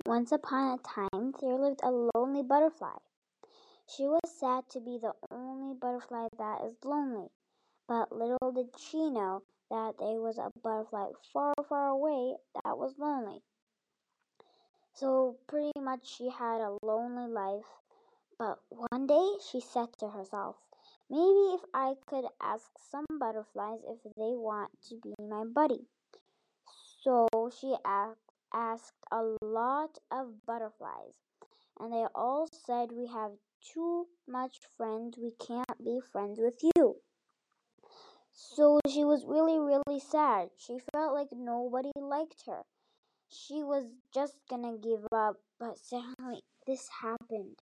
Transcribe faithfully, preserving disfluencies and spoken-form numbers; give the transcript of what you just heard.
Once upon a time, there lived a lonely butterfly. She was sad to be the only butterfly that is lonely, but little did she know that there was a butterfly far, far away that was lonely. So pretty much she had a lonely life. But one day she said to herself, maybe if I could ask some butterflies if they want to be my buddy. So she asked a lot of butterflies, and they all said, we have too much friends, we can't be friends with you. So she was really, really sad. She felt like nobody liked her. She was just gonna give up, but suddenly this happened.